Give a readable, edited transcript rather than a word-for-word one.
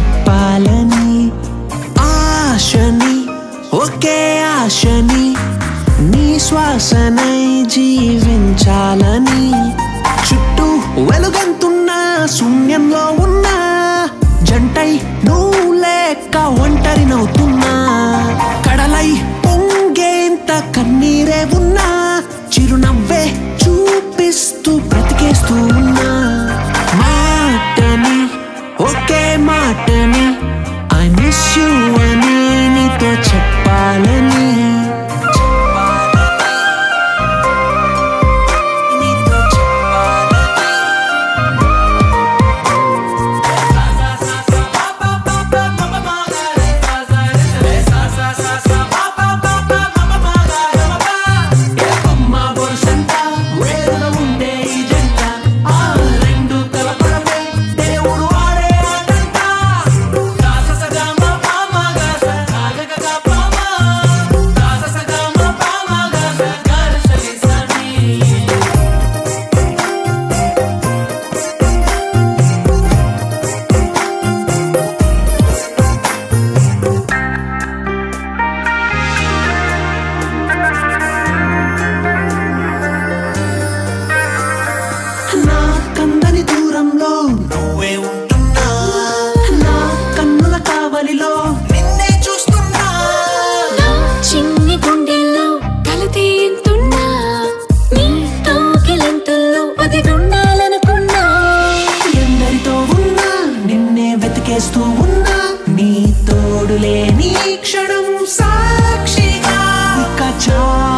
చెప్పాలని ఆశని ఒకే ఆశని నీ శ్వాసనై జీవించాలని చుట్టూ వెలుగంతున్న శూన్యంలో ఉన్న జంటై నువ్వు లేక ఒంటరినవుతున్నా కడలై పొంగేంత కన్నీరే ఉన్నా చిరునవ్వే చూపిస్తూ బ్రతికేస్తూ ఉన్నా మాటని ఒకే మాటని ఐ మిస్ యూ అని నీతో చెప్పాలని నువ్వే ఉంటున్నా నా కన్నుల కావలిలో నిన్నే చూస్తున్నా నా చిన్ని గుండెల్లో తలతీయంతున్నా నీ తోకిలంతుల్లో ఒదిగుండాలనుకున్నా ఎందరితో ఉన్నా నిన్నే వెతికేస్తూ ఉన్నా నీ తోడు లేని క్షణం సాక్షిగా ఇక